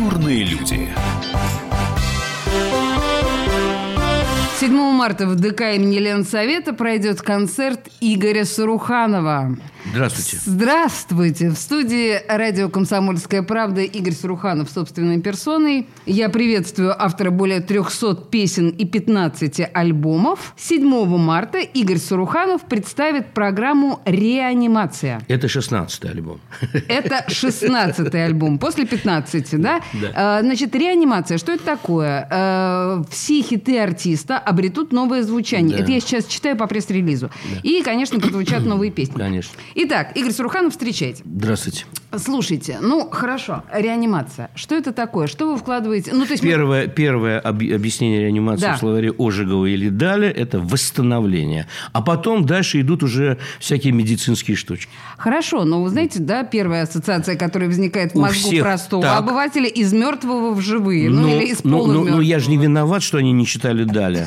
Культурные люди. 7 марта в ДК имени Ленсовета пройдет концерт Игоря Саруханова. Здравствуйте. Здравствуйте. В студии радио «Комсомольская правда» Игорь Саруханов собственной персоной. Я приветствую автора более 300 песен и 15 альбомов. 7 марта Игорь Саруханов представит программу «Реанимация». Это 16-й альбом. Это 16-й альбом. После 15, да? Да. Значит, «Реанимация». Что это такое? Все хиты артиста обретут новое звучание. Да. Это я сейчас читаю по пресс-релизу. Да. И, конечно, прозвучат новые песни. Конечно. Итак, Игорь Саруханов, встречайте. Здравствуйте. Слушайте, хорошо, реанимация. Что это такое? Что вы вкладываете? То есть Первое объяснение реанимации в словаре Ожегова или Даля – это восстановление. А потом дальше идут уже всякие медицинские штучки. Хорошо, но вы знаете, да, первая ассоциация, которая возникает в мозгу простого обывателя – из мертвого в живые. Или из полумертвого. Я же не виноват, что они не читали Даля.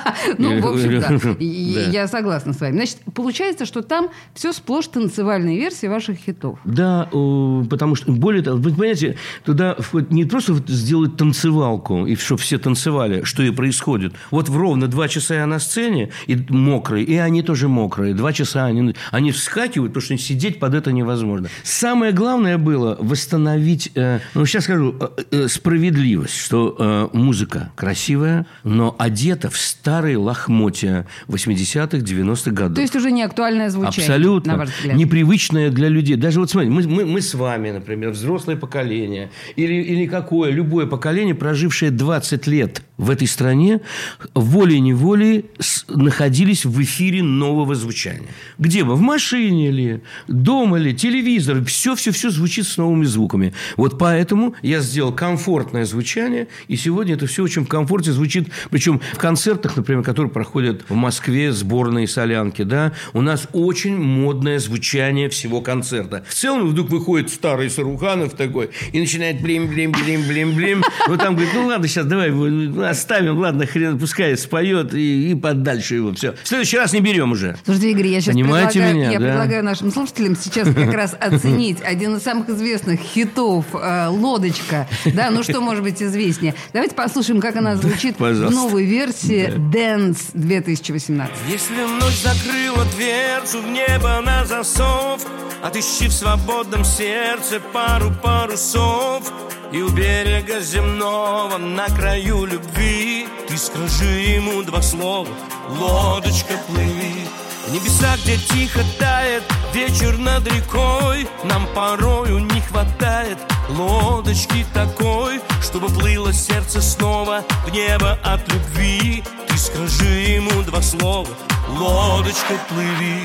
В общем, да. Я согласна с вами. Значит, получается, что там все сплошь танцевальные версии ваших хитов. Да, потому что, более того, вы понимаете, туда не просто сделать танцевалку, и чтобы все танцевали, что и происходит. Вот ровно 2 часа я на сцене, и мокрые, и они тоже мокрые. 2 часа они вскакивают, потому что сидеть под это невозможно. Самое главное было восстановить, сейчас скажу, справедливость, что музыка красивая, но одета в старые лохмотья 80-х, 90-х годов. То есть уже не актуальное звучание. Абсолютно. На ваш взгляд. Непривычное для людей. Даже вот смотрите, мы с вами, например, взрослое поколение, или любое поколение, прожившее 20 лет в этой стране, волей-неволей находились в эфире нового звучания. Где бы? В машине ли? Дома ли? Телевизор? Все звучит с новыми звуками. Вот поэтому я сделал комфортное звучание, и сегодня это все очень в комфорте звучит. Причем в концертах, например, которые проходят в Москве, сборные Солянки, да, у нас очень модное звучание всего концерта. В целом вдруг выходит старый Саруханов такой и начинает блим-блим-блим-блим-блим. Вот там говорит, ладно, сейчас давай оставим, ладно, хрен, пускай споет и подальше его. Все. В следующий раз не берем уже. Слушайте, Игорь, я сейчас Понимаете предлагаю нашим слушателям сейчас как раз оценить один из самых известных хитов «Лодочка». Да, что может быть известнее? Давайте послушаем, как она звучит в новой версии «Dance 2018». Если ночь закрыла дверцу в небо на засов, отыщи в свободном сердце пару парусов, и у берега земного на краю любви ты скажи ему 2 слова: лодочка, плыви. В небеса, где тихо тает вечер над рекой, нам порою не хватает лодочки такой, чтобы плыло сердце снова в небо от любви. Ты скажи ему 2 слова: лодочка, плыви.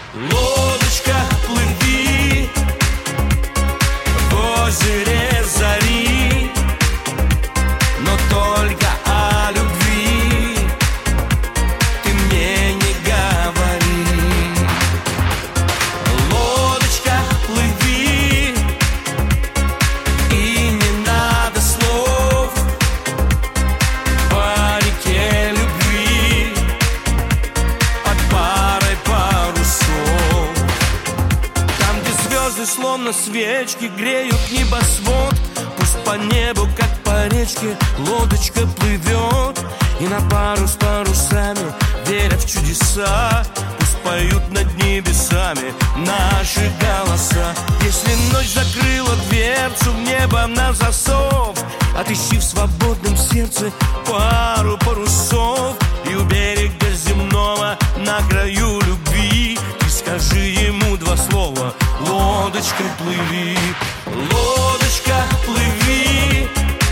Лодочка, плыви в озере зари, но только о любви ты мне не говори. Лодочка, плыви, и не надо слов по реке любви под парой парусов. Там, где звезды словно свечки греют небосвод, пусть по небу, как по речке, лодочка плывет. И на пару с парусами, веря в чудеса, пусть поют над небесами наши голоса. Если ночь закрыла дверцу в небо на засов, отыщи в свободном сердце пару парусов, и у берега земного на краю любви ты скажи ему 2 слова: лодочка, плыви. Лодочка, плыви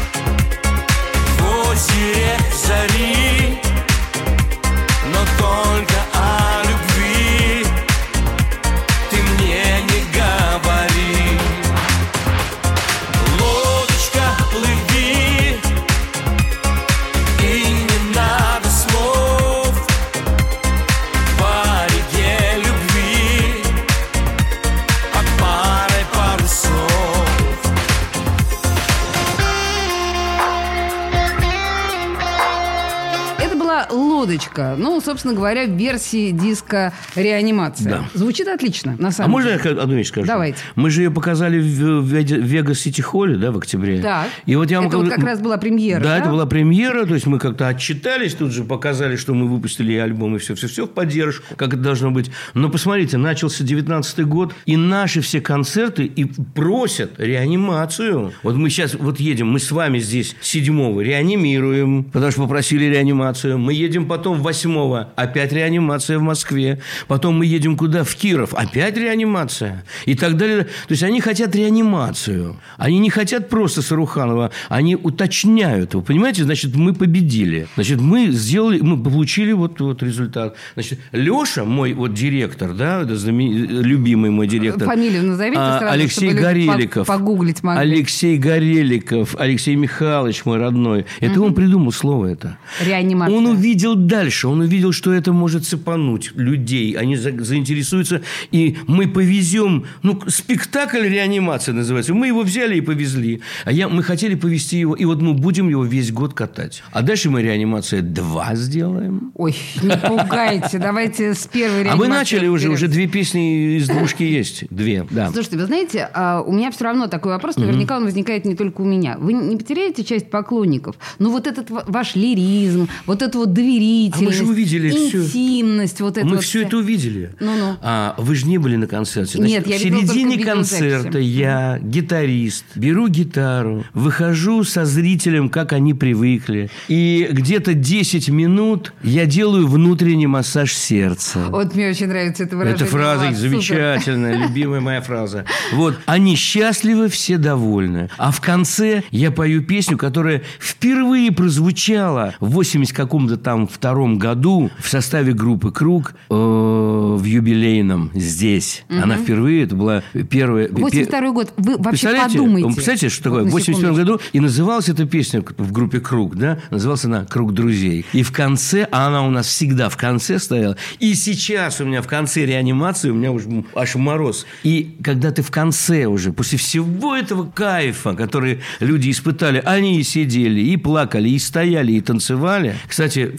в озере зари, но только о любви ты мне не говори. Лодочка, плыви, и не надо слов по реке любви под парой парусов. музычка, ну, собственно говоря, в версии диска «Реанимация». Да. Звучит отлично, на самом можно деле. я одну вещь скажу? Давайте. Мы же ее показали в Вегас-Сити-Холле, да, в октябре. Так. И вот я это вот как раз была премьера, да? Это была премьера, то есть мы как-то отчитались, тут же показали, что мы выпустили альбом, и все в поддержку, как это должно быть. Но посмотрите, начался 19-й год, и наши все концерты и просят реанимацию. Вот мы сейчас вот едем, мы с вами здесь 7-го реанимируем, потому что попросили реанимацию. Мы едем потом 8-го, опять реанимация в Москве. Потом мы едем куда? В Киров, опять реанимация. И так далее. То есть они хотят реанимацию. Они не хотят просто Саруханова, они уточняют. Вы понимаете? Значит, мы победили. Значит, мы получили вот результат. Значит, Леша, мой вот директор, да, любимый мой директор. Фамилию назовите сразу, Алексей чтобы Гореликов. погуглить могли. Алексей Гореликов, Алексей Михайлович, мой родной. Это он придумал слово это. Реанимация. Он увидел дальше, он увидел, что это может цепануть людей. Они заинтересуются, и мы повезем, спектакль «Реанимация» называется. Мы его взяли и повезли. Мы хотели повезти его, и вот мы будем его весь год катать. А дальше мы «Реанимация 2» сделаем. Ой, не пугайте, давайте с первой «Реанимации». А вы начали уже 2 песни из двушки есть. 2, да. Слушайте, вы знаете, у меня все равно такой вопрос, наверняка он возникает не только у меня. Вы не потеряете часть поклонников? Ну, вот этот ваш лиризм, вот эту вот доверительность, мы же увидели интимность, вот это мы вот все это увидели. Ну-ну. Вы же не были на концерте. Значит, Нет, я в видела середине только концерта видеозаписи. я, гитарист, беру гитару, выхожу со зрителем, как они привыкли. И где-то 10 минут я делаю внутренний массаж сердца. Вот мне очень нравится это выражение. Эта фраза Супер. замечательная, любимая моя фраза. Вот, они счастливы, все довольны. А в конце я пою песню, которая впервые прозвучала в 80 каком-то там 2-м году в составе группы «Круг» в юбилейном здесь. Она впервые, это была первая... 82-й год. Вы вообще Представляете? подумайте. Вы представляете, что такое? В 81 году. И называлась эта песня в группе «Круг», да? Называлась она «Круг друзей». И в конце, а она у нас всегда в конце стояла. И сейчас у меня в конце реанимации, у меня уже аж мороз. И когда ты в конце уже, после всего этого кайфа, который люди испытали, они и сидели, и плакали, и стояли, и танцевали. Кстати,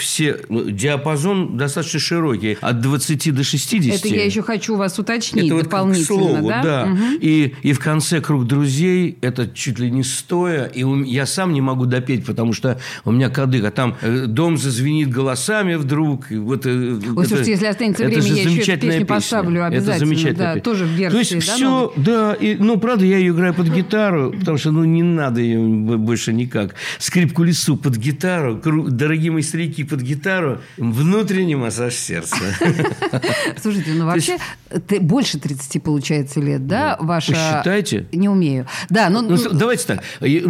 диапазон достаточно широкий. От 20 до 60. Это я еще хочу вас уточнить это дополнительно, вот к слову, да? Угу. И в конце «Круг друзей» это чуть ли не стоя. И я сам не могу допеть, потому что у меня кадык. А там дом зазвенит голосами вдруг. Вот, слушайте, если останется время, я еще эту песню поставлю обязательно. Это замечательная песня. Тоже в версии. То есть, все, да. Правда, я ее играю под гитару, потому что, не надо ее больше никак. Скрипку лесу под гитару, дорогие мои старики под гитару, внутренний массаж сердца. Слушайте, вообще больше 30 получается лет, да? Ваша... Вы считаете? Не умею. Да, давайте так.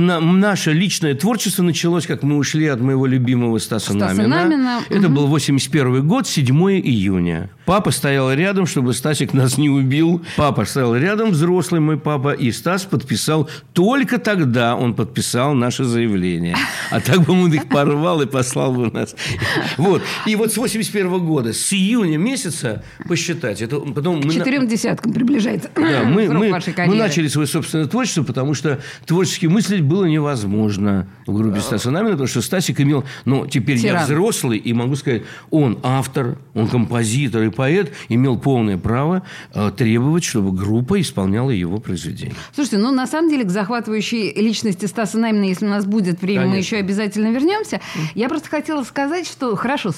Наше личное творчество началось, как мы ушли от моего любимого Стаса Намина. Это был 81 год, 7 июня. Папа стоял рядом, чтобы Стасик нас не убил. Папа стоял рядом, взрослый мой папа, и Стас подписал. Только тогда он подписал наше заявление. А так бы он их порвал и послал бы нас. Вот. И вот с 81 года, с июня месяца, посчитать. Это потом к 4 десяткам приближается. Да, мы начали свое собственное творчество, потому что творчески мыслить было невозможно в группе Стаса Намина, потому что Стасик имел... теперь я взрослый, и могу сказать, он автор, он композитор и поэт, имел полное право требовать, чтобы группа исполняла его произведения. Слушайте, на самом деле к захватывающей личности Стаса Намина, если у нас будет время, мы еще обязательно вернемся. Я просто хотела сказать, что хорошо,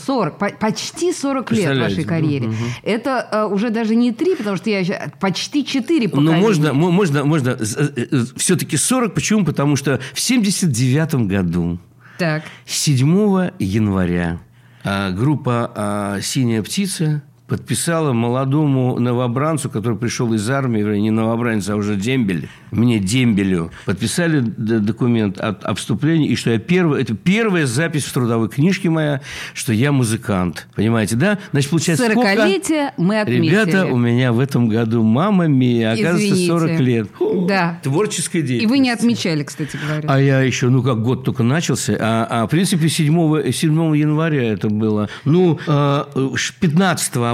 почти 40 лет в вашей карьере. Это уже даже не 3, потому что я почти 4 поколения. Можно все-таки 40. Почему? Потому что в 79 году, 7 января, группа «Синяя птица» подписала молодому новобранцу, который пришел из армии, не новобранец, а уже дембель, мне дембелю, подписали документ о вступлении, и что это первая запись в трудовой книжке моя, что я музыкант. Понимаете, да? Значит, получается, 40-летие мы отметили. Ребята, у меня в этом году мамма мия, оказывается, 40 лет. Да. Творческая деятельность. И вы не отмечали, кстати говоря. А я еще, год только начался. В принципе, 7 января это было. 15 апреля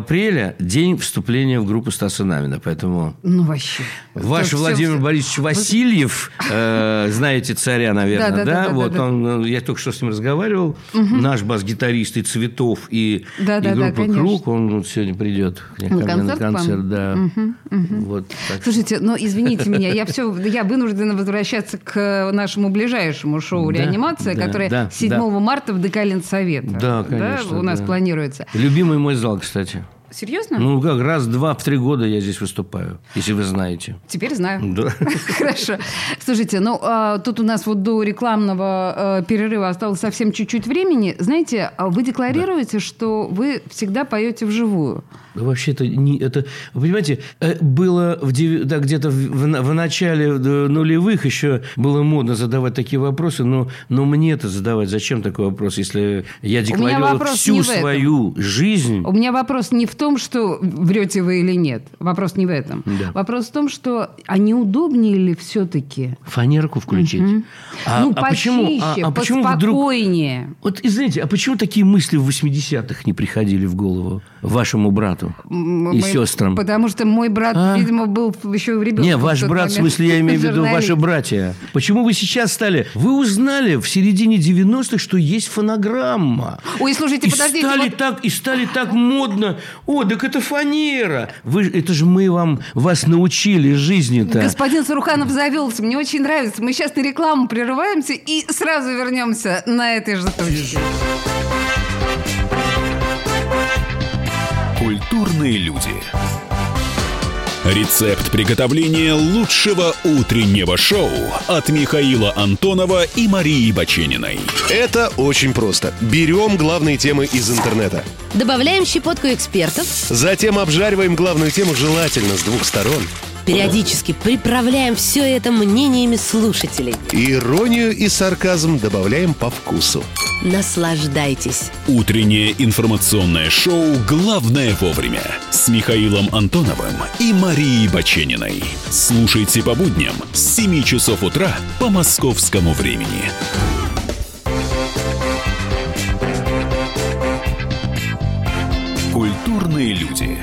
апреля день вступления в группу Стаса Намина. Поэтому Ну, вообще. ваш Всё- Владимир всё- Борисович Васильев, знаете царя, наверное, Да. Вот он, я только что с ним разговаривал. Наш бас-гитарист и Цветов, и Да, группа конечно. «Круг», он вот сегодня придет ко мне на концерт к вам? концерт. Да. Вот, так что- Слушайте, ну, извините меня, я вынуждена возвращаться к нашему ближайшему шоу Да, «Реанимация», да, которое да, 7 марта в ДК Ленсовета. Да, конечно, у нас да. планируется. Любимый мой зал, кстати. Серьезно? Ну, как, раз-два в 3 года я здесь выступаю, если вы знаете. Теперь знаю. Да. Хорошо. Слушайте, ну, тут у нас вот до рекламного перерыва осталось совсем чуть-чуть времени. Знаете, вы декларируете, что вы всегда поете вживую. Вообще-то, вы понимаете, было где-то в начале нулевых еще было модно задавать такие вопросы, но мне-то задавать зачем такой вопрос, если я декларировал вопрос не всю в этом. свою жизнь. У меня вопрос не в том, что врете вы или нет. Вопрос не в этом. Да. Вопрос в том, что а не удобнее ли все-таки? Фанерку включить. Почище, почему вдруг... поспокойнее. Вот, и знаете, а почему такие мысли в 80-х не приходили в голову вашему брату и сестрам? Потому что мой брат, видимо, был еще ребенком. Не, ваш брат, в смысле, я имею в виду журналист. ваши братья. Почему вы сейчас стали... Вы узнали в середине 90-х, что есть фонограмма. Ой, слушайте, И подождите. стали так модно. О, так это фанера. Это же мы вас научили жизни-то. Господин Саруханов завелся. Мне очень нравится. Мы сейчас на рекламу прерываемся и сразу вернемся на этой же студии. Культурные люди. Рецепт приготовления лучшего утреннего шоу от Михаила Антонова и Марии Бачениной. Это очень просто. Берем главные темы из интернета. Добавляем щепотку экспертов. Затем обжариваем главную тему желательно с 2 сторон. Периодически приправляем все это мнениями слушателей. Иронию и сарказм добавляем по вкусу. Наслаждайтесь. Утреннее информационное шоу «Главное вовремя» с Михаилом Антоновым и Марией Бачениной. Слушайте по будням с 7 часов утра по московскому времени. Культурные люди.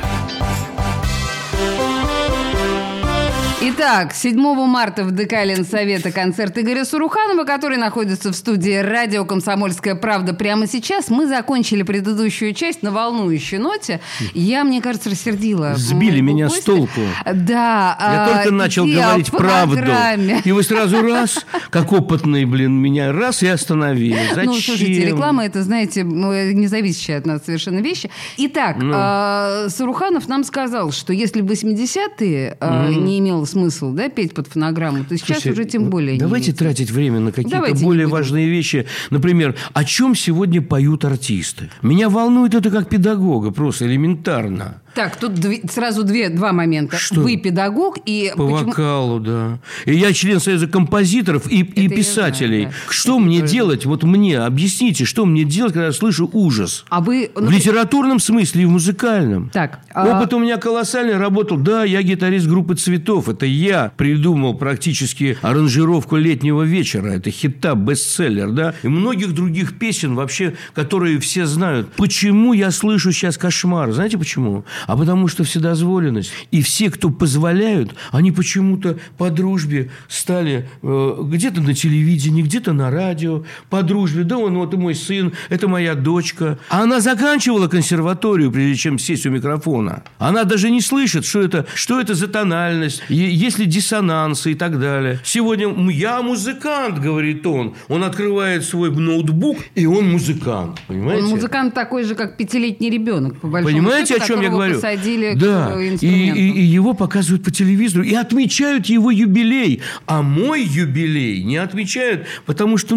Итак, 7 марта в ДК Ленсовета концерт Игоря Саруханова, который находится в студии радио «Комсомольская правда» прямо сейчас. Мы закончили предыдущую часть на волнующей ноте. Я, мне кажется, рассердила. Сбили моего меня гостя. с толку. Да. Я только начал идея говорить в правду. программе. И вы сразу раз, как опытный, меня раз и остановили. Зачем? Ну, слушайте, реклама – это, знаете, не зависящая от нас совершенно вещи. Итак, Саруханов нам сказал, что если в 80-е не имело смысл, петь под фонограмму, то сейчас Слушайте, уже тем более давайте не тратить время на какие-то Давайте более не будем. важные вещи. Например, о чем сегодня поют артисты? Меня волнует это как педагога, просто элементарно. Так, тут сразу два момента. Что? Вы педагог и... По вокалу, да. И я член Союза композиторов и я писателей. знаю, да. Что Это мне тоже. делать? Вот мне объясните, что мне делать, когда я слышу ужас? А вы... В литературном смысле и в музыкальном. Так. Опыт у меня колоссальный. Работал. Да, я гитарист группы «Цветов». Это я придумал практически аранжировку «Летнего вечера». Это хита, бестселлер, да. И многих других песен вообще, которые все знают. Почему я слышу сейчас кошмар? Знаете почему? А потому что вседозволенность. И все, кто позволяют, они почему-то по дружбе стали где-то на телевидении, где-то на радио. По дружбе. Да, вот и мой сын, это моя дочка. А она заканчивала консерваторию, прежде чем сесть у микрофона. Она даже не слышит, что это за тональность, есть ли диссонансы и так далее. Сегодня я музыкант, говорит он. Он открывает свой ноутбук, и он музыкант. Понимаете? Он музыкант такой же, как 5-летний ребенок, по большому Понимаете, счету, о чем я которого говорю? посадили Да. к И инструменту. его показывают по телевизору. И отмечают его юбилей. А мой юбилей не отмечают, потому что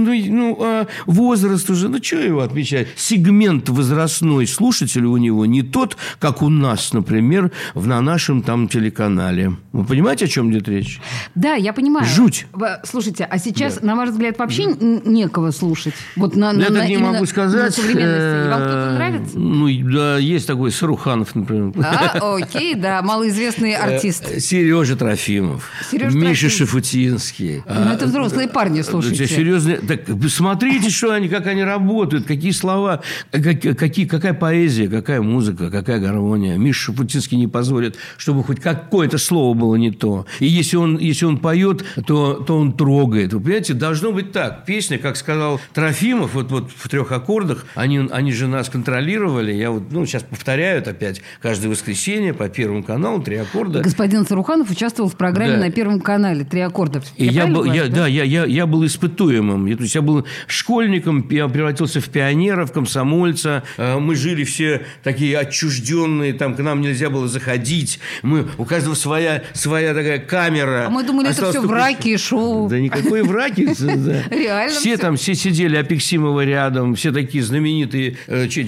возраст уже... что его отмечать? Сегмент возрастной слушателя у него не тот, как у нас, например, на нашем там телеканале. Вы понимаете, о чем идет речь? Да, я понимаю. Жуть. Слушайте, а сейчас, на ваш взгляд, вообще некого слушать? Вот Я так не именно могу сказать. на современной сцене. Вам кто-то нравится? Да, есть такой Саруханов, например. Трофимов. Окей, да, малоизвестный артист. Сережа Трофимов. Сережа Миша Трофимов. Шафутинский. Ну, это взрослые парни, слушайте. Серьезные. Так, смотрите, как они работают, какие слова, какая поэзия, какая музыка, какая гармония. Миша Шафутинский не позволит, чтобы хоть какое-то слово было не то. И если он поет, то он трогает. Вы понимаете, должно быть так. Песня, как сказал Трофимов, вот в 3 аккордах, они же нас контролировали. Я сейчас повторяю это опять. Каждое воскресенье по Первому каналу 3 аккорда. Господин Саруханов участвовал в программе на Первом канале «3 аккорда». И я был испытуемым. То есть я был школьником, я превратился в пионера, в комсомольца. Мы жили все такие отчужденные, там к нам нельзя было заходить. У каждого своя такая камера. А мы думали, это все враки и шоу. Да никакой враки. Реально. Все сидели Апексимова рядом, все такие знаменитые,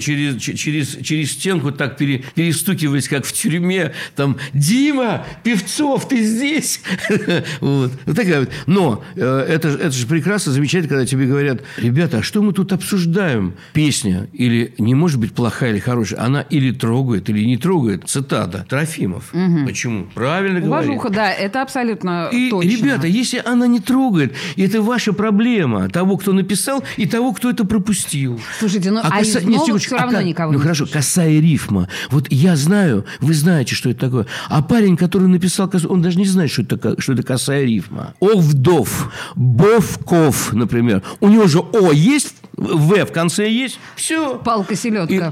через стенку так перестукивались, как в тюрьме. Там: Дима, Певцов, ты здесь? Вот такая вот. Но это же прекрасно, замечательно, когда тебе говорят: ребята, а что мы тут обсуждаем? Песня или не может быть плохая или хорошая, она или трогает, или не трогает. Цитата Трофимов. Почему? Правильно говорит. Уважуха, да, это абсолютно точно. Ребята, если она не трогает, это ваша проблема, того, кто написал, и того, кто это пропустил. Слушайте, из новых все равно никого не хорошо, косая рифма. Вот я знаю, вы знаете, что это такое. А парень, который написал, он даже не знает, что это косая рифма. Овдов, Бовков, например. У него же О есть, В в конце есть. Все. Палка-селедка. И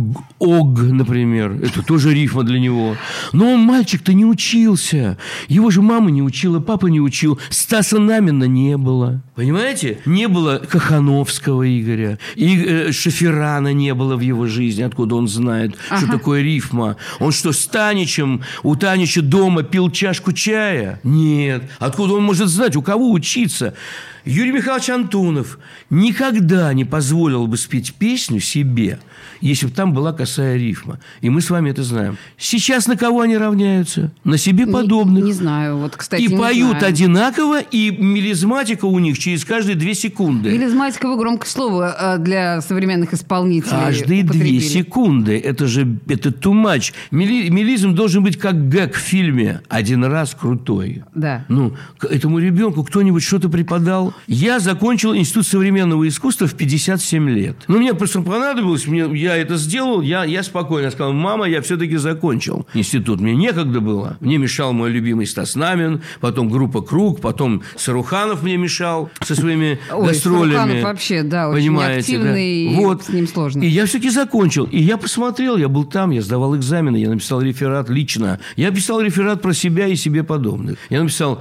Ог, например. Это тоже рифма для него. Но он, мальчик-то, не учился. Его же мама не учила, папа не учил. Стаса Намина не было. Понимаете? Не было Кахановского Игоря. И Шаферана не было в его жизни. Откуда он знает, что такое рифма? Он что, с Таничем, у Танича дома пил чашку чая? Нет. Откуда он может знать, у кого учиться? Юрий Михайлович Антонов никогда не позволил бы спеть песню себе, если бы там была косая рифма. И мы с вами это знаем. Сейчас на кого они равняются? На себе подобных. Не знаю. Вот, кстати, и не поют знаю. Одинаково, и мелизматика у них через каждые 2 секунды. Мелизматика — вы громкое слово для современных исполнителей. Каждые 2 секунды. Это too much. Мелизм должен быть как гэг в фильме. Один раз крутой. Да. Этому ребенку кто-нибудь что-то преподал. Я закончил Институт современного искусства в 57 лет. Мне просто понадобилось, я это сделал, я спокойно сказал: мама, я все-таки закончил институт. Мне некогда было. Мне мешал мой любимый Стас Намин, потом группа «Круг», потом Саруханов мне мешал со своими гастролями. Саруханов вообще, да, очень активный, да? Вот. С ним сложно. И я все-таки закончил. И я посмотрел, я был там, я сдавал экзамены, я написал реферат лично. Я писал реферат про себя и себе подобных. Я написал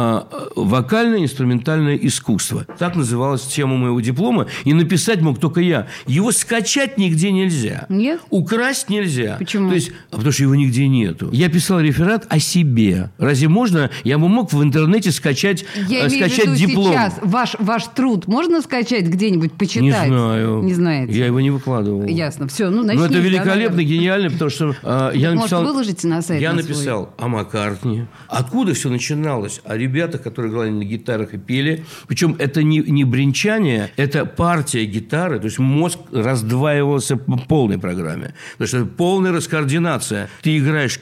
«Вокально-инструментальное искусство». Так называлась тема моего диплома. И написать мог только я. Его скачать нигде нельзя. Нет? Украсть нельзя. Почему? То есть, потому что его нигде нету. Я писал реферат о себе. Разве можно? Я бы мог в интернете скачать диплом. Сейчас ваш труд можно скачать где-нибудь, почитать? Не знаю. Не знаете? Я его не выкладывал. Ясно. Все, значит, но это великолепно, гениально, потому что я написал... Может, выложите на сайт? Я написал о Маккартни. Откуда все начиналось? О ребятах, которые играли на гитарах и пели. Причем это не бренчание, это партия гитары. То есть мозг раздваивался по полной программе. Потому что это полная раскоординация. Ты играешь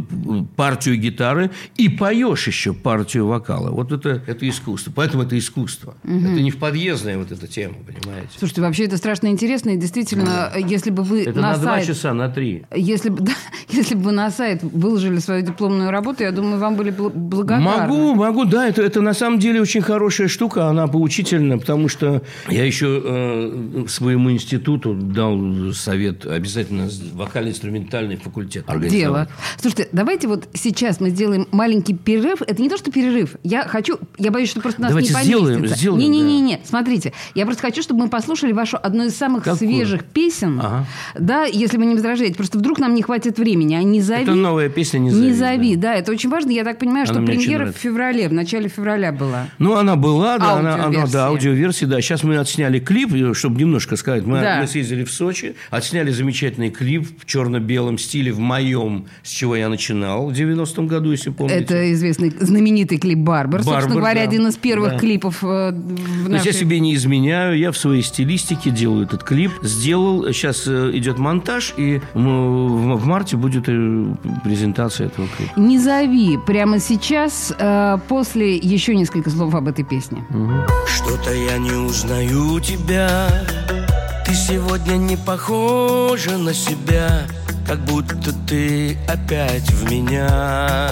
партию гитары и поешь еще партию вокала. Вот это искусство. Поэтому это искусство. Это не вподъездная вот эта тема, понимаете? Слушайте, вообще это страшно интересно. И действительно, если бы вы это на 2 часа, на 3. Если бы вы на сайт выложили свою дипломную работу, я думаю, вам были благодарны. Могу, да. Это на самом деле очень хорошая штука. Она поучительна, потому что я еще своему институту дал совет обязательно вокально-инструментальный факультет организовать. Дело. Слушайте, давайте вот сейчас мы сделаем маленький перерыв. Это не то, что перерыв. Я боюсь, что просто нас давайте не поместится. Сделаем. Не. Смотрите, я просто хочу, чтобы мы послушали вашу одну из самых свежих песен. Да, если вы не возражаете. Просто вдруг нам не хватит времени. А «Не зови». Это новая песня «Не зови». Да, это очень важно. Я так понимаю, что премьера в начале февраля была. Она была, аудиоверсия, да. Сейчас мы отсняли клип, чтобы немножко сказать. Мы съездили в Сочи, отсняли замечательный клип в черно-белом стиле, в моем, с чего я начинал в 90-м году, если помните. Это известный, знаменитый клип «Барбар». Собственно говоря, один из первых клипов в нашей... Я себе не изменяю, я в своей стилистике делаю этот клип. Сделал, сейчас идет монтаж, и в марте будет презентация этого клипа. «Не зови» прямо сейчас, после еще несколько слов об этой песне. Что-то я не узнаю тебя. Ты сегодня не похожа на себя, как будто ты опять в меня.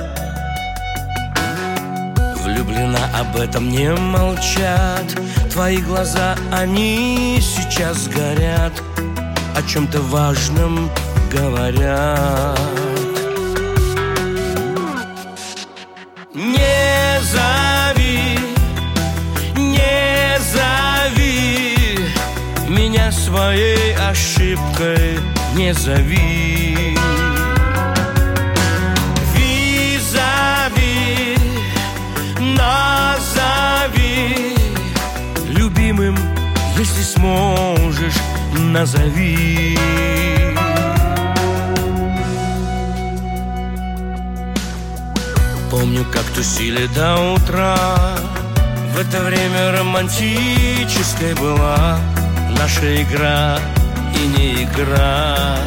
Влюблена, об этом не молчат. Твои глаза, они сейчас горят, о чем-то важном говорят. Не зови, не зови меня своей ошибкой, не зови. Визави, назови любимым, если сможешь, назови. Помню, как тусили до утра. В это время романтической была наша игра и не игра.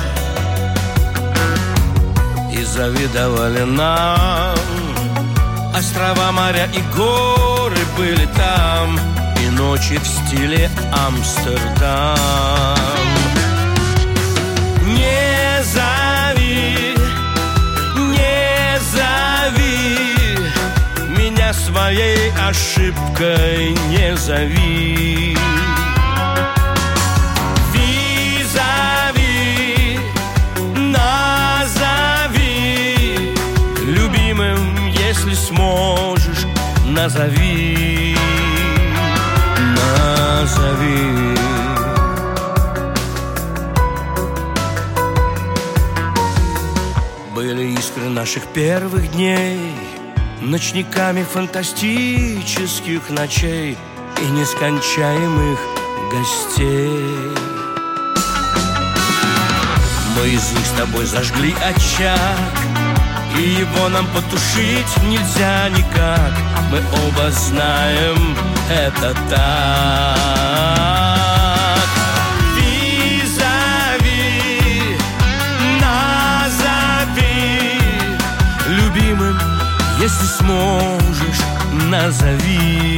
И завидовали нам острова, моря и горы были там, и ночи в стиле Амстердам. Не зови, не зови меня своей ошибкой, не зови. Визави, назови любимым, если сможешь, назови. Назови. Были искры наших первых дней, ночниками фантастических ночей и нескончаемых гостей. Мы из них с тобой зажгли очаг, и его нам потушить нельзя никак. Мы оба знаем, это так. Визави, назови любимым, если сможешь, назови.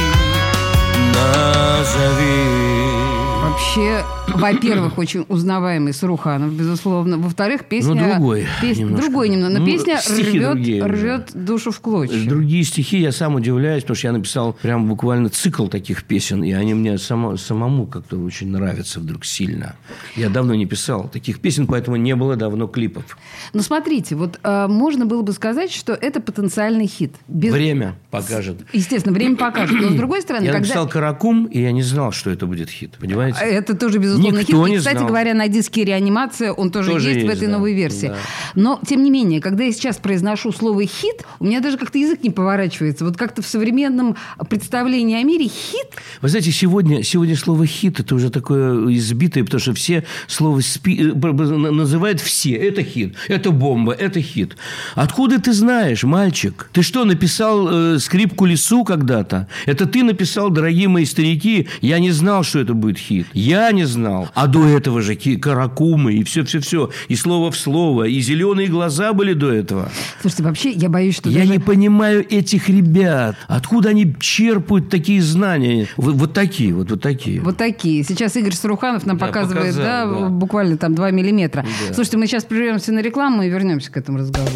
Назови. Вообще, во-первых, очень узнаваемый Саруханов, безусловно. Во-вторых, песня... другой немного. Но песня рвет душу в клочья. Другие стихи я сам удивляюсь, потому что я написал прям буквально цикл таких песен, и они мне самому как-то очень нравятся вдруг сильно. Я давно не писал таких песен, поэтому не было давно клипов. Но смотрите, вот можно было бы сказать, что это потенциальный хит. Время покажет. Естественно, время покажет. Но с другой стороны... Я написал «Каракум», и я не знал, что это будет хит. Понимаете? Это тоже, безусловно, Никто хит. не И, кстати знал. говоря, на диске «Реанимация» он тоже есть в этой новой версии. Да. Но, тем не менее, когда я сейчас произношу слово «хит», у меня даже как-то язык не поворачивается. Вот как-то в современном представлении о мире хит... Вы знаете, сегодня слово «хит» – это уже такое избитое, потому что все слово называют все. Это хит, это бомба, это хит. Откуда ты знаешь, мальчик? Ты что, написал «Скрипку лесу» когда-то? Это ты написал «Дорогие мои старики». Я не знал, что это будет хит. Я не знал. А до этого же «Каракумы» и все-все-все. И слово в слово. И «Зеленые глаза» были до этого. Слушайте, вообще, я боюсь, что... Я не понимаю этих ребят. Откуда они черпают такие знания? Вот такие. Вот такие. Сейчас Игорь Саруханов нам показывает, буквально там 2 миллиметра. Да. Слушайте, мы сейчас прервемся на рекламу и вернемся к этому разговору.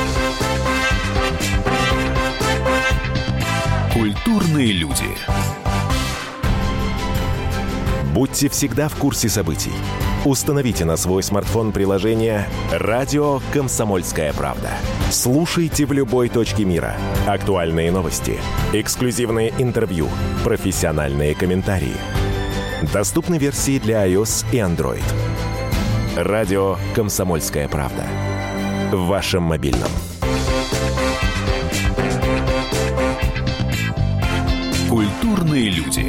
Культурные люди. Будьте всегда в курсе событий. Установите на свой смартфон приложение «Радио Комсомольская правда». Слушайте в любой точке мира. Актуальные новости, эксклюзивные интервью, профессиональные комментарии. Доступны версии для iOS и Android. «Радио Комсомольская правда». В вашем мобильном. Умные люди.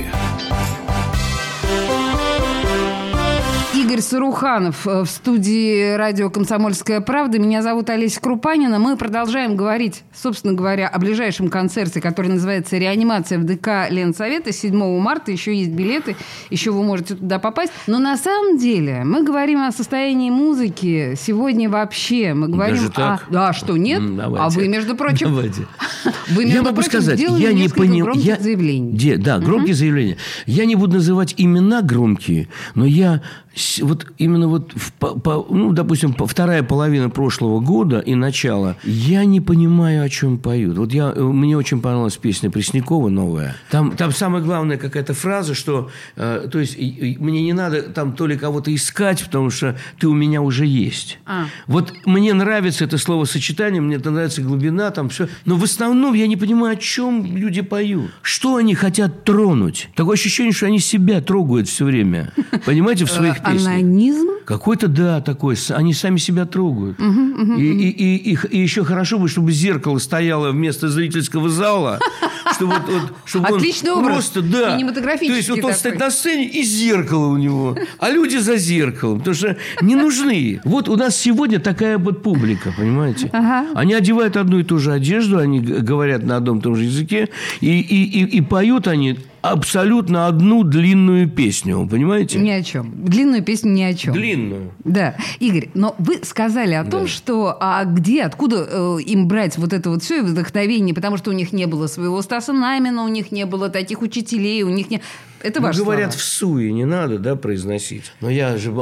Игорь Саруханов в студии радио «Комсомольская правда». Меня зовут Олеся Крупанина. Мы продолжаем говорить, собственно говоря, о ближайшем концерте, который называется «Реанимация» в ДК Ленсовета 7 марта. Еще есть билеты, еще вы можете туда попасть. Но на самом деле мы говорим о состоянии музыки сегодня вообще. Мы говорим даже так? Да, что нет? Давайте. А вы, между прочим... Давайте. Вы, между я могу прочим, сказать, сделали я не несколько понял... громких заявлений. Да, громкие заявления. Я не буду называть имена громкие, но я... Вот именно вот, допустим, вторая половина прошлого года и начало, я не понимаю, о чем поют. Вот мне очень понравилась песня Преснякова новая. Там самая главная какая-то фраза, что то есть мне не надо там то ли кого-то искать, потому что ты у меня уже есть. Вот мне нравится это словосочетание, мне это нравится глубина, там все. Но в основном я не понимаю, о чем люди поют. Что они хотят тронуть? Такое ощущение, что они себя трогают все время. Понимаете, в своих песнях. Анонизм? Какой-то, да, такой. Они сами себя трогают. И еще хорошо бы, чтобы зеркало стояло вместо зрительского зала. Чтобы отличный он образ. Просто, да. Кинематографический. То есть вот он стоит на сцене, и зеркало у него. А люди за зеркалом. Потому что не нужны. Вот у нас сегодня такая вот публика, понимаете? Они одевают одну и ту же одежду, они говорят на одном и том же языке, и поют они абсолютно одну длинную песню, понимаете? Ни о чем. Длинную песню ни о чем. Длинную. Да. Игорь, но вы сказали о том, что откуда им брать вот это вот все вдохновение, потому что у них не было своего Стаса Намина, у них не было таких учителей, у них не... Это ваши говорят слова. в суе, не надо, да, произносить. Но я же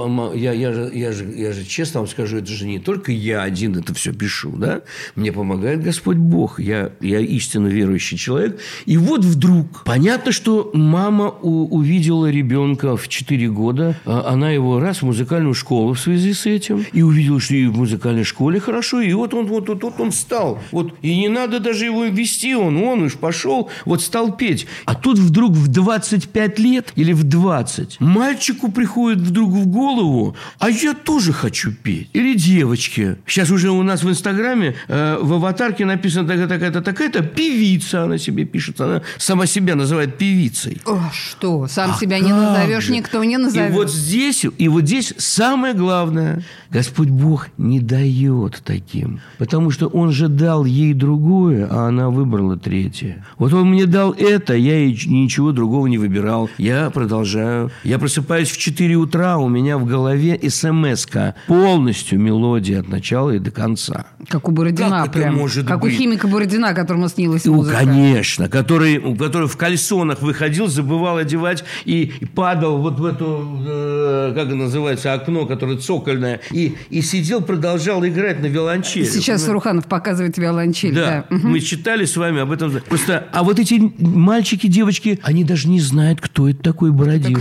честно вам скажу, это же не только я один это все пишу, да? Мне помогает Господь Бог. Я истинно верующий человек. И вот вдруг, понятно, что мама увидела ребенка в 4 года. Она его раз в музыкальную школу в связи с этим. И увидела, что и в музыкальной школе хорошо. И вот он стал. Вот, и не надо даже его вести. Он уж пошел, вот стал петь. А тут вдруг в 25 лет или в 20 мальчику приходит вдруг в голову, а я тоже хочу петь. Или девочке. Сейчас уже у нас в Инстаграме в аватарке написано такая-то певица, она себе пишет. Она сама себя называет певицей. Что? Сам себя не назовешь, никто не назовет. И вот здесь самое главное. Господь Бог не дает таким. Потому что Он же дал ей другое, а она выбрала третье. Вот Он мне дал это, я и ничего другого не выбирал. Я продолжаю. Я просыпаюсь в 4 утра, у меня в голове смс-ка. Полностью мелодия от начала и до конца. Как у Бородина. Как это может как быть? У химика Бородина, которому снилась музыка. Конечно. Который в кальсонах выходил, забывал одевать и падал вот в эту, как это называется, окно, которое цокольное, и сидел, продолжал играть на виолончели. Сейчас Саруханов показывает виолончель. Да. Мы читали с вами об этом. Просто, а вот эти мальчики, девочки, они даже не знают, кто это такой Бородин.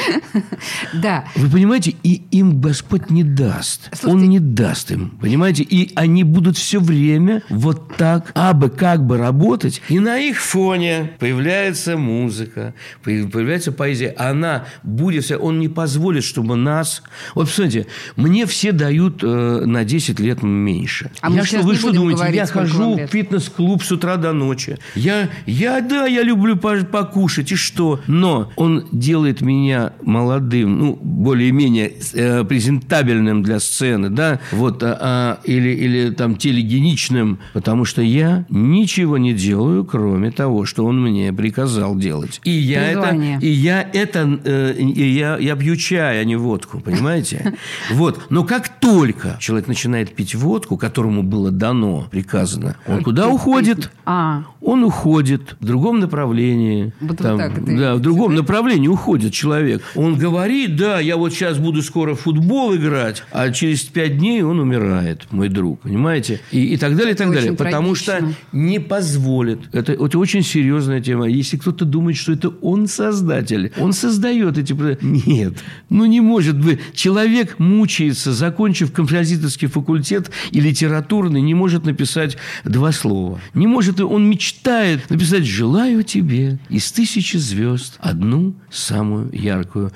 Да. Вы понимаете, и им Господь не даст. Он не даст им. Понимаете? И они будут все время вот так, как бы работать. И на их фоне появляется музыка, появляется поэзия. Она будет... Он не позволит, чтобы нас... Вот, посмотрите, мне все дают на 10 лет меньше. Вы что думаете, я хожу в фитнес-клуб с утра до ночи. Я люблю покушать. И что? Но он делает меня молодым, более-менее презентабельным для сцены, да, вот, или там телегеничным, потому что я ничего не делаю, кроме того, что он мне приказал делать. И я пью чай, а не водку, понимаете? Вот. Но как только человек начинает пить водку, которому было приказано, он куда уходит? Он уходит в другом направлении. Вот так это в другом направлении уходит человек. Он говорит, да, я вот сейчас буду скоро в футбол играть, а через 5 дней он умирает, мой друг, понимаете? И так далее, и так далее. Потому что не позволит. Это очень серьезная тема. Если кто-то думает, что это он создатель, он создает эти... Нет, не может быть. Человек мучается, закончив композиторский факультет и литературный, не может написать 2 слова. Не может, он мечтает написать «Желаю тебе из 1000 звезд одну самую яркую».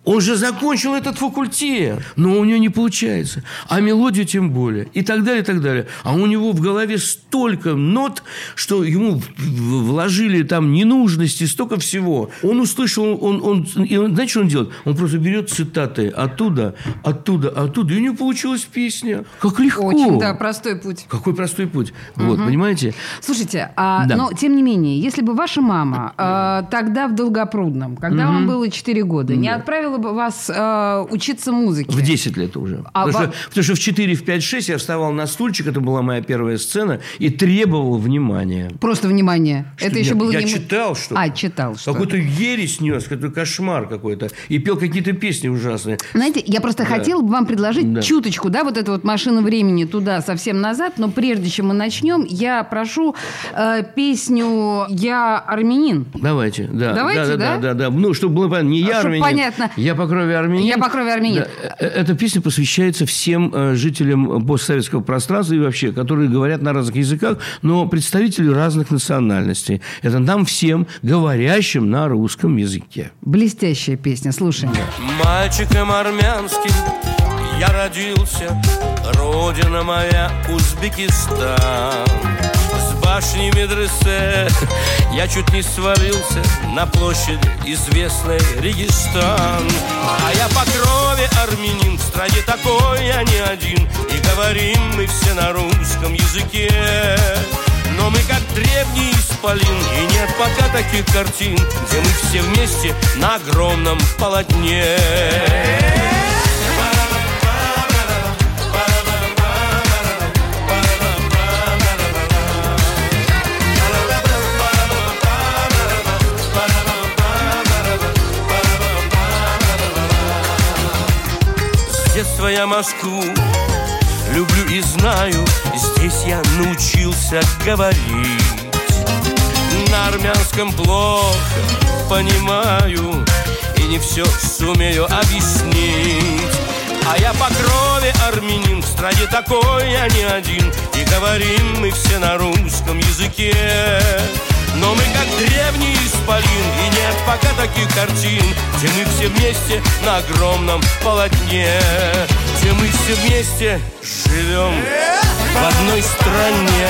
Он же закончил этот факультет, но у него не получается. А мелодию тем более. И так далее, и так далее. А у него в голове столько нот, что ему вложили там ненужности, столько всего. Он услышал, знаете, что он делает? Он просто берет цитаты оттуда, и у него получилась песня. Как легко. Очень, да, простой путь. Какой простой путь. Вот, понимаете? Слушайте, Да. но тем не менее, если бы ваша мама тогда в Долгопрудном, когда вам было 4 года, не отправила бы вас учиться музыке. В 10 лет уже. Потому что в 4, в 5, 6 я вставал на стульчик, это была моя первая сцена, и требовал внимания. Просто внимание. Это еще было Я не... читал что-то. Читал что-то. Какой-то ересь нес, какой-то кошмар какой-то. И пел какие-то песни ужасные. Знаете, я просто хотела бы вам предложить чуточку, да, вот эту вот машину времени туда совсем назад, но прежде чем мы начнем, я прошу песню «Я армянин». Давайте, да. Давайте, да? Да. Ну, чтобы было понятно, не я Чтобы армянин. понятно. Я по крови армянин. Я по крови армянин. Да. Эта песня посвящается всем жителям постсоветского пространства и вообще, которые говорят на разных языках, но представители разных национальностей. Это нам всем, говорящим на русском языке. Блестящая песня, слушаем. Мальчиком армянским я родился, родина моя Узбекистан. С башни медресе я чуть не свалился на площади известной Регистан. А я по крови армянин, в стране такой я не один, и говорим мы все на русском языке. Но мы как древний исполин, и нет пока таких картин, где мы все вместе на огромном полотне. С детства я Москву люблю и знаю, здесь я научился говорить. На армянском плохо понимаю и не все сумею объяснить. А я по крови армянин, в стране такой я не один, и говорим мы все на русском языке. Но мы как древний исполин, и нет пока таких картин, где мы все вместе на огромном полотне, где мы все вместе живем в одной стране.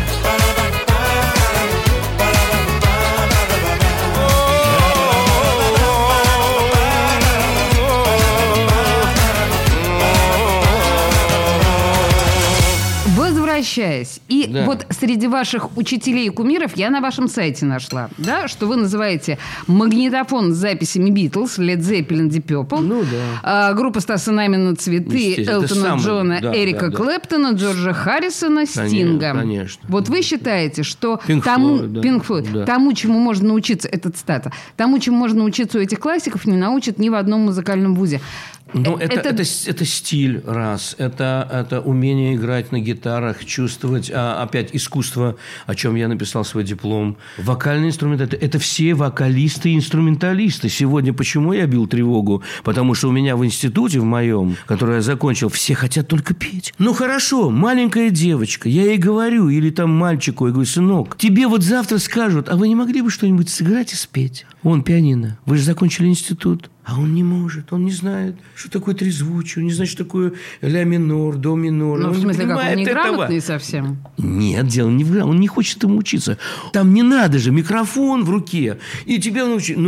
Возвращаясь, и вот среди ваших учителей и кумиров я на вашем сайте нашла, да, что вы называете магнитофон с записями Битлз, Led Zeppelin, Deep Purple, группа Стаса Намина «Цветы», Элтона Джона, Эрика Клэптона, Джорджа Харрисона, Стинга. Конечно. Вот вы считаете, что Pink Floyd, тому, чему можно научиться, это цитата, тому, чему можно научиться у этих классиков, не научат ни в одном музыкальном вузе. Ну, это стиль, раз. Это умение играть на гитарах, чувствовать. Опять искусство, о чем я написал свой диплом. Вокальный инструмент – это все вокалисты и инструменталисты. Сегодня почему я бил тревогу? Потому что у меня в институте, в моем, который я закончил, все хотят только петь. Ну, хорошо, маленькая девочка, я ей говорю, или там мальчику, я говорю: сынок, тебе вот завтра скажут, а вы не могли бы что-нибудь сыграть и спеть? Он пианино. Вы же закончили институт. А он не может, он не знает, что такое трезвучие, он не знает, что такое ля минор, до минор. Ну, в смысле, как он неграмотный этого. совсем? Нет, дело не в грамотности, он не хочет этому учиться. Там не надо же, микрофон в руке, и тебя научить.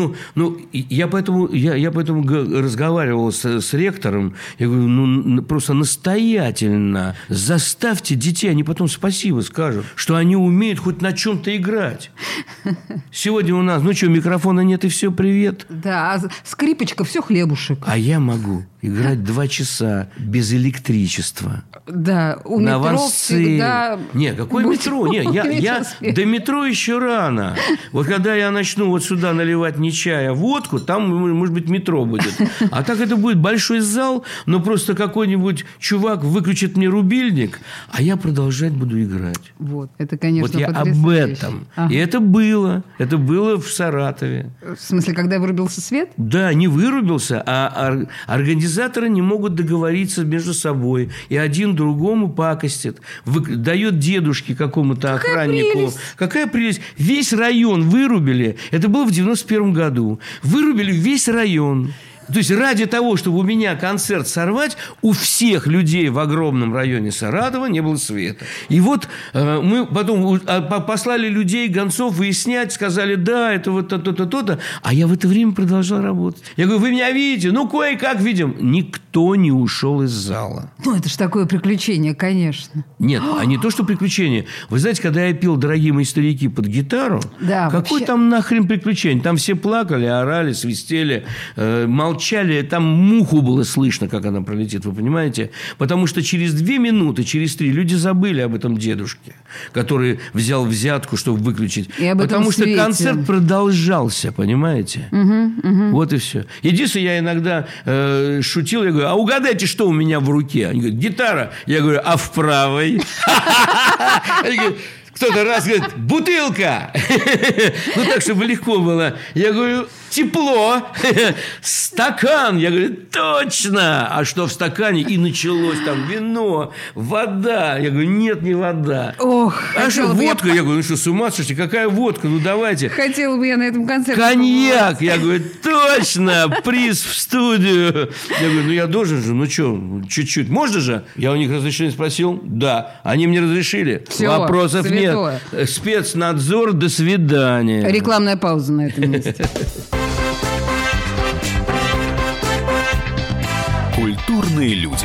Я поэтому разговаривал с ректором, я говорю, просто настоятельно заставьте детей, они потом спасибо скажут, что они умеют хоть на чем-то играть. Сегодня у нас, микрофона нет, и все, привет. Да, а скрипочка, все хлебушек. А я могу играть 2 часа без электричества. Да, у метро всегда... Не, какое метро? Не, я до метро еще рано. Вот когда я начну вот сюда наливать не чай, а водку, там, может быть, метро будет. А так это будет большой зал, но просто какой-нибудь чувак выключит мне рубильник, а я продолжать буду играть. Вот, это, конечно, вот я потрясающе. об этом. Ага. И это было в Саратове. В смысле, когда вырубился свет? Да, не вырубился, а организаторы не могут договориться между собой. И один другому пакостит. Дает дедушке какому-то охраннику. Какая прелесть. Весь район вырубили. Это было в 91 году. Вырубили весь район. То есть ради того, чтобы у меня концерт сорвать, у всех людей в огромном районе Саратова не было света. И вот мы потом послали людей, гонцов, выяснять, сказали, да, это вот то-то, то-то. А я в это время продолжал работать. Я говорю, вы меня видите? Ну, кое-как видим. Никто не ушел из зала. Ну, это же такое приключение, конечно. Нет, а не то, что приключение. Вы знаете, когда я пел «Дорогие мои старики» под гитару, да, какое вообще... там нахрен приключение? Там все плакали, орали, свистели, молчали. Там муху было слышно, как она пролетит, вы понимаете? Потому что через 2 минуты, через 3 люди забыли об этом дедушке, который взял взятку, чтобы выключить. Потому что концерт продолжался, понимаете? Вот и все. Единственное, я иногда шутил, я говорю, а угадайте, что у меня в руке? Они говорят, гитара. Я говорю, а в правой? Они говорят, кто-то раз говорит, бутылка. Ну, так, чтобы легко было. Я говорю, тепло. Стакан. Я говорю, точно. А что в стакане? И началось там вино, вода. Я говорю, нет, не вода. Ох, а что, водка? Я говорю, ну что, с ума сошли? Какая водка? Ну, давайте. Хотела бы я на этом концерте. Коньяк. Я говорю, точно. Приз в студию. Я говорю, ну, я должен же. Ну, что, чуть-чуть. Можно же? Я у них разрешение спросил. Да. Они мне разрешили. Все, вопросов святое. Нет. Спецнадзор, до свидания. Рекламная пауза на этом месте. Культурные люди.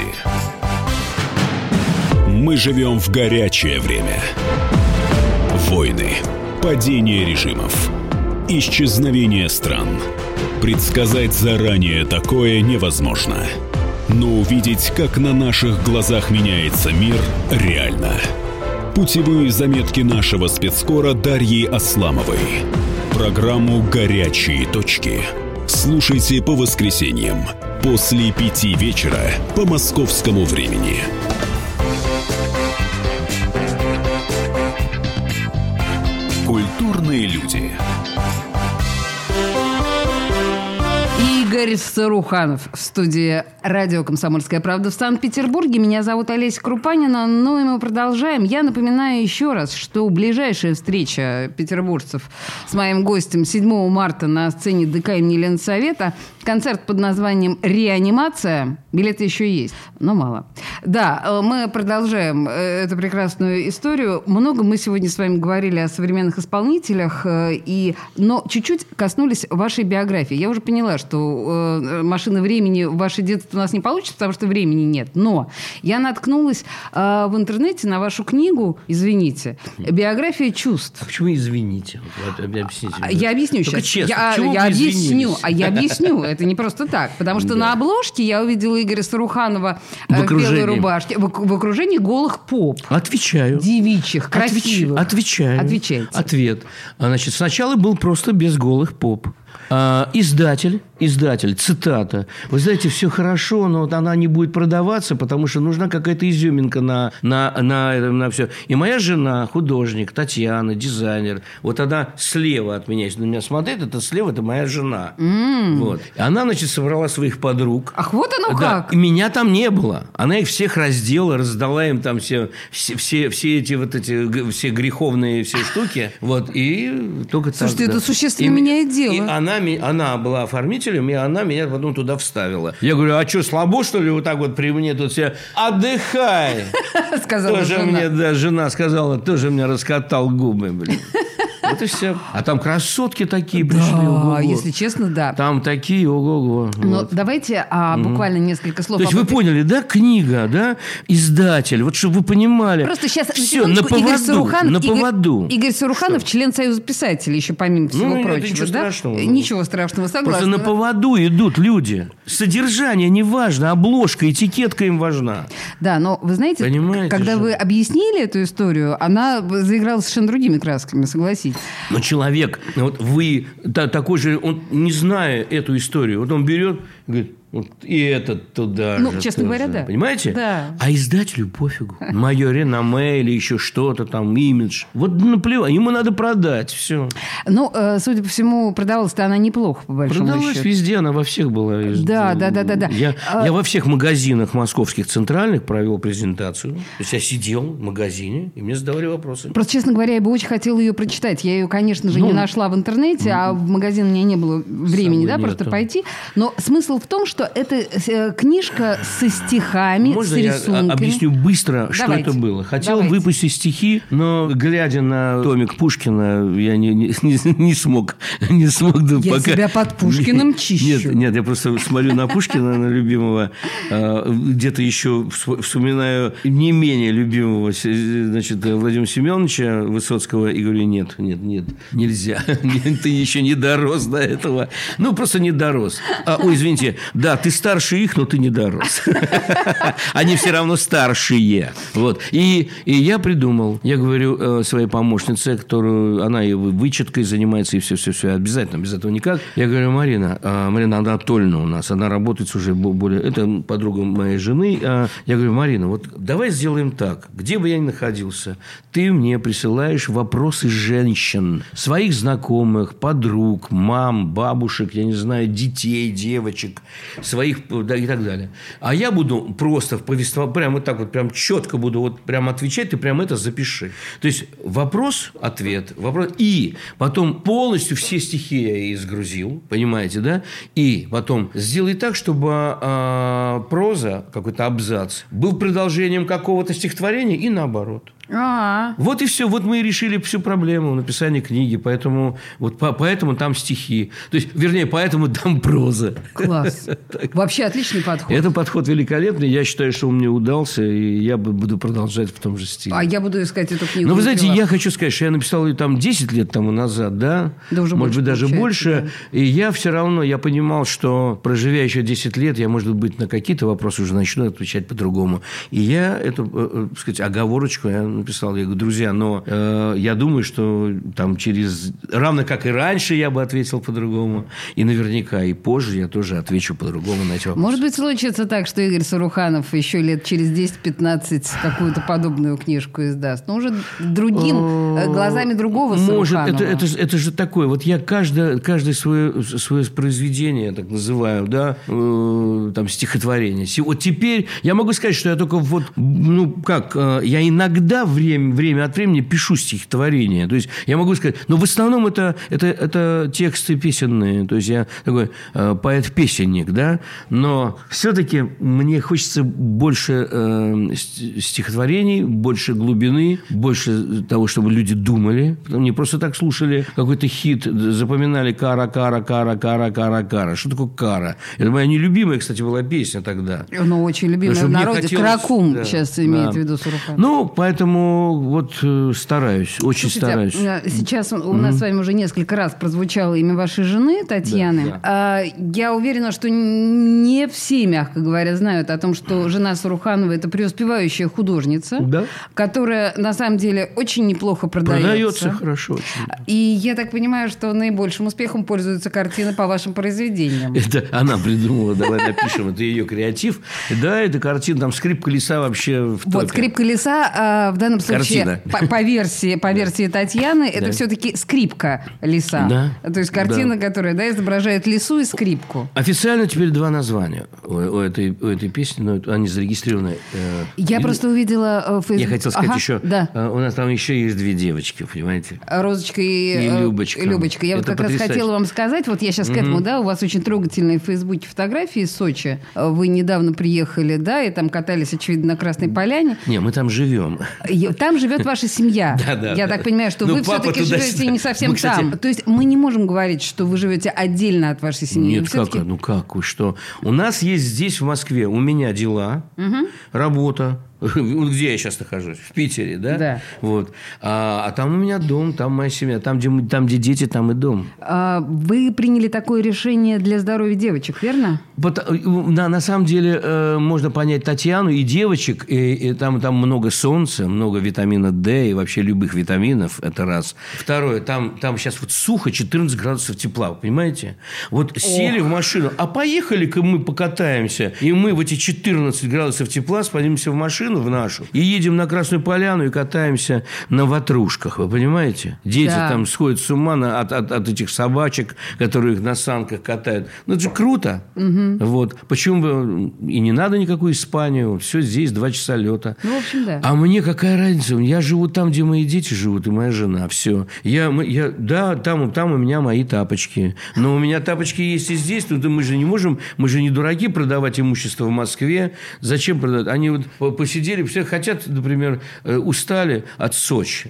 Мы живем в горячее время. Войны, падение режимов, исчезновение стран. Предсказать заранее такое невозможно. Но увидеть, как на наших глазах меняется мир, реально. Путевые заметки нашего спецкора Дарьи Асламовой. Программу «Горячие точки» слушайте по воскресеньям после 5 вечера по московскому времени. Культурные люди. Игорь Саруханов в студии радио «Комсомольская правда» в Санкт-Петербурге. Меня зовут Олеся Крупанина. Ну и мы продолжаем. Я напоминаю еще раз, что ближайшая встреча петербуржцев с моим гостем 7 марта на сцене ДК имени Ленсовета. Концерт под названием «Реанимация». Билеты еще есть, но мало. Да, мы продолжаем эту прекрасную историю. Много мы сегодня с вами говорили о современных исполнителях, но чуть-чуть коснулись вашей биографии. Я уже поняла, что «Машина времени» в ваше детство у нас не получится, потому что времени нет. Но я наткнулась в интернете на вашу книгу, извините, «Биография чувств». А почему извините? Объясните. Я объясню только сейчас. Честно, Я объясню. Это не просто так. Потому что на обложке я увидела Игоря Саруханова в белой рубашке. В окружении голых поп. Отвечаю. Девичьих, красивых. Отвечаю. Отвечайте. Ответ. Значит, сначала был просто без голых поп. Издатель, цитата. Вы знаете, все хорошо, но вот она не будет продаваться, потому что нужна какая-то изюминка на все. И моя жена, художник, Татьяна, дизайнер, вот она слева от меня, если на меня смотрит, это слева, это моя жена. Вот. И она, значит, собрала своих подруг. Ах, вот оно как. И меня там не было. Она их всех раздела, раздала им там все эти вот эти все греховные все штуки. Вот. И только так. Слушайте, это существенно меняет дело. И она была оформителем, и она меня потом туда вставила. Я говорю, а что, слабо, что ли, вот так вот при мне тут все отдыхай? Сказала тоже жена. мне, да, жена сказала, тоже мне раскатал губы, блин. Вот и все. А там красотки такие пришли. Да, если честно, да. Там такие, ого-го. Но Вот. давайте буквально несколько слов. То есть вы поняли, да, книга, да, издатель, вот чтобы вы понимали. Просто сейчас все на поводу. Игорь Саруханов, член Союза писателей, еще помимо всего прочего. Ничего страшного. Ничего страшного, согласна. Просто на поводу идут люди. Содержание не важно, обложка, этикетка им важна. Да, но вы знаете, понимаете, когда вы объяснили эту историю, она заиграла совершенно другими красками, согласитесь. Но человек, вот вы такой же, он не зная эту историю, вот он берет и говорит, Вот, и этот туда Ну, же. честно говоря, тоже. да. Понимаете? Да. А издателю пофигу. Мое реноме или еще что-то там, имидж. Вот наплевать. Ему надо продать. Все. Ну, судя по всему, продавалась-то она неплохо, по большому Продалась счету. везде, она во всех была. Да. Я во всех магазинах московских центральных провел презентацию. То есть я сидел в магазине, и мне задавали вопросы. Просто, честно говоря, я бы очень хотела ее прочитать. Я ее, конечно же, не нашла в интернете, а в магазин у меня не было времени, да, просто пойти. Но смысл в том, что это книжка со стихами, Можно с я рисунками. объясню быстро, что Давайте. это было? Хотел Давайте. выпустить стихи, но, глядя на томик Пушкина, я не смог. Я себя под Пушкиным чищу. Нет, я просто смотрю на Пушкина, на любимого, где-то еще вспоминаю не менее любимого, значит, Владимира Семеновича Высоцкого, и говорю, нет, нельзя. Ты еще не дорос до этого. Ну, просто не дорос. Ой, извините, да, ты старше их, но ты не дорос. Они все равно старшие. Вот. И я придумал, я говорю своей помощнице, которую она и вычеткой занимается, и все, обязательно, без этого никак. Я говорю, Марина Анатольевна у нас, она работает уже более... Это подруга моей жены. Я говорю, Марина, вот давай сделаем так. Где бы я ни находился, ты мне присылаешь вопросы женщин, своих знакомых, подруг, мам, бабушек, я не знаю, детей, девочек, своих, да, и так далее. А я буду просто в повествовании, прямо вот так вот, прям четко буду вот прям отвечать, ты прям это запиши. То есть вопрос, ответ, вопрос. И потом полностью все стихи я изгрузил, понимаете, да? И потом сделай так, чтобы проза, какой-то абзац, был продолжением какого-то стихотворения и наоборот. Вот и все. Вот мы и решили всю проблему написания книги. Поэтому там стихи. То есть, вернее, поэтому там проза. Класс. Вообще отличный подход. Это подход великолепный. Я считаю, что он мне удался. И я буду продолжать в том же стиле. А я буду искать эту книгу. Но вы знаете, я хочу сказать, что я написал ее там 10 лет тому назад, да? Да уже может быть, даже больше. Да. И я все равно, я понимал, что проживя еще 10 лет, я, может быть, на какие-то вопросы уже начну отвечать по-другому. И я эту, так сказать, оговорочку я написал. Я говорю, друзья, но я думаю, что там равно как и раньше я бы ответил по-другому. И наверняка и позже я тоже отвечу по-другому на эти вопросы. Может быть, случится так, что Игорь Саруханов еще лет через 10-15 какую-то подобную книжку издаст. Но уже другим, глазами другого Саруханова. Может, это же такое. Вот я каждое свое произведение, так называю, да, там, стихотворение. Вот теперь я могу сказать, что я только я иногда время от времени пишу стихотворения. То есть я могу сказать, но в основном это тексты песенные. То есть я такой поэт-песенник, да. Но все-таки мне хочется больше стихотворений, больше глубины, больше того, чтобы люди думали. Не просто так слушали какой-то хит, запоминали кара. Что такое кара? Это моя нелюбимая, кстати, была песня тогда. Ну, очень любимая в народе. Каракум сейчас имеет в виду Саруханов. Ну, поэтому вот стараюсь, очень стараюсь. Сейчас у нас с вами уже несколько раз прозвучало имя вашей жены, Татьяны. Да. Я уверена, что не все, мягко говоря, знают о том, что жена Саруханова – это преуспевающая художница, да, которая, на самом деле, очень неплохо продается. Продается хорошо очень. И я так понимаю, что наибольшим успехом пользуются картины по вашим произведениям. Это она придумала, давай напишем, это ее креатив. Да, это картина, там «Скрипка лиса» вообще в топе. Вот «Скрипка лиса» в данном случае, по версии Татьяны, это все-таки «Скрипка лиса». Да. То есть картина, которая изображает лису и скрипку. Официально теперь 2 названия у этой песни, но они зарегистрированы. Я просто увидела в Фейсбуке. Я хотел сказать еще, да. У нас там еще есть 2 девочки, понимаете? Розочка и Любочка. Я вот как раз хотела вам сказать, вот я сейчас к этому, да, у вас очень трогательные в Фейсбуке фотографии из Сочи. Вы недавно приехали, да, и там катались, очевидно, на Красной Поляне. Не, мы там живем. Там живет ваша семья. Я так понимаю, что вы все-таки живете не совсем там. То есть мы не можем говорить, что вы живете отдельно от вашей семьи. Нет, как? Вы что? У нас есть здесь, в Москве, у меня дела, работа, Где я сейчас нахожусь? В Питере, да? Да. Вот. А там у меня дом, там моя семья. Там, где дети, там и дом. Вы приняли такое решение для здоровья девочек, верно? На самом деле можно понять Татьяну и девочек. И там много солнца, много витамина D и вообще любых витаминов. Это раз. Второе, там сейчас вот сухо, 14 градусов тепла. Вы понимаете? Вот сели в машину, а поехали-ка мы покатаемся. И мы в эти 14 градусов тепла садимся в машину, в нашу, и едем на Красную Поляну и катаемся на ватрушках. Вы понимаете? Дети там сходят с ума от этих собачек, которые их на санках катают. Ну, это же круто. Вот. Почему бы и не надо никакую Испанию? Все здесь, 2 часа лета. Ну, в общем, да. А мне какая разница? Я живу там, где мои дети живут, и моя жена. Все. Да, там у меня мои тапочки. Но у меня тапочки есть и здесь. Но мы же не можем, мы же не дураки продавать имущество в Москве. Зачем продавать? Они вот посидели, все хотят, например, устали от Сочи.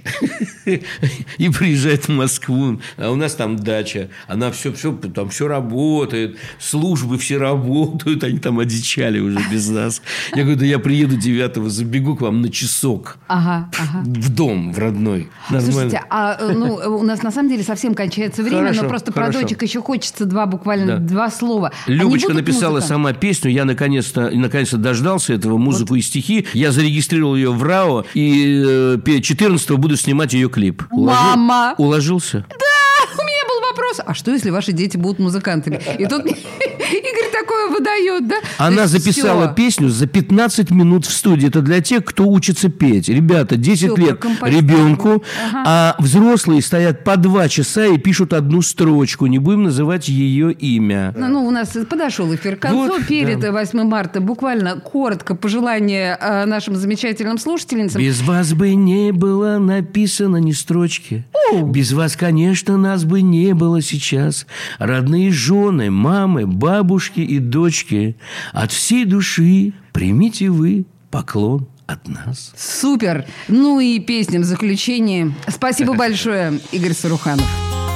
И приезжают в Москву. А у нас там дача. Она там все работает. Службы все работают. Они там одичали уже без нас. Я говорю, да я приеду 9-го, забегу к вам на часок. В дом, в родной. Слушайте, у нас на самом деле совсем кончается время, но просто про дочек еще хочется буквально 2 слова. Любочка написала сама песню. Я наконец-то дождался этого, музыку и стихи. Я зарегистрировал ее в РАО. И 14-го буду снимать ее клип. Мама! Уложился? Да! У меня был вопрос. А что, если ваши дети будут музыкантами? И тут Игорь такое выдает, да? Она записала песню за 15 минут в студии. Это для тех, кто учится петь. Ребята, 10 лет ребенку, а взрослые стоят по 2 часа и пишут 1 строчку. Не будем называть ее имя. У нас подошел эфир к концу. Перед 8 марта буквально коротко пожелание нашим замечательным слушательницам. Без вас бы не было написано ни строчки. Без вас, конечно, нас бы не было сейчас. Родные жены, мамы, бабушки и дочки, от всей души примите вы поклон от нас. Супер! Ну и песня в заключение. Спасибо большое, Игорь Саруханов.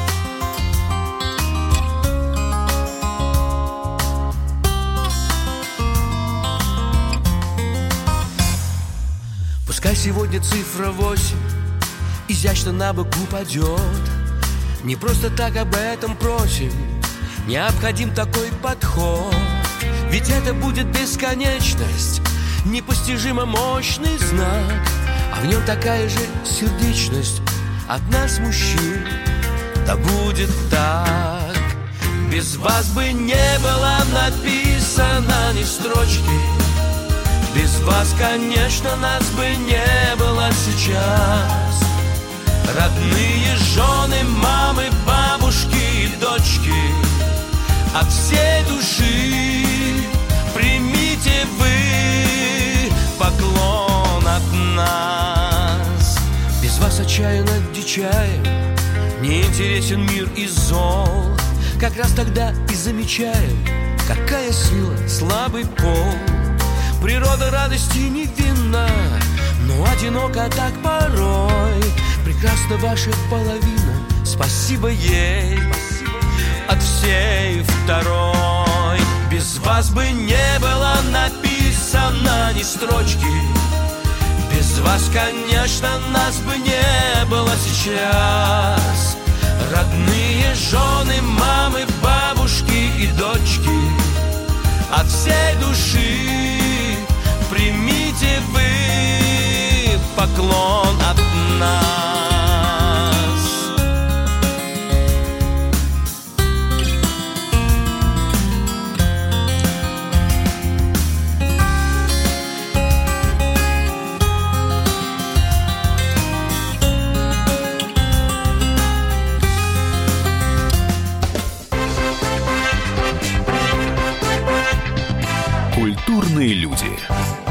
Пускай сегодня цифра 8 изящно на бок упадет. Не просто так об этом просим, необходим такой подход. Ведь это будет бесконечность, непостижимо мощный знак, а в нем такая же сердечность от нас, мужчин. Да будет так. Без вас бы не было написано ни строчки. Без вас, конечно, нас бы не было сейчас. Родные жены, мамы, бабушки и дочки, от всей души примите вы поклон от нас. Без вас отчаянно дичаем, неинтересен мир и зол. Как раз тогда и замечаем, какая сила слабый пол. Природа радости невинна, но одиноко так порой. Прекрасна ваша половина, спасибо ей от всей второй. Без вас бы не было написано ни строчки. Без вас, конечно, нас бы не было сейчас. Родные жены, мамы, бабушки и дочки, от всей души примите вы поклон от нас. Культурные люди.